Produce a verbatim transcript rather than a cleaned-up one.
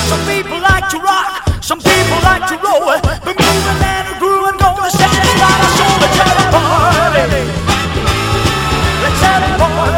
Some people like to rock, some people like to roll. Been moving and grooving, gonna satisfy my soul. Let's have a party. Let's have a party.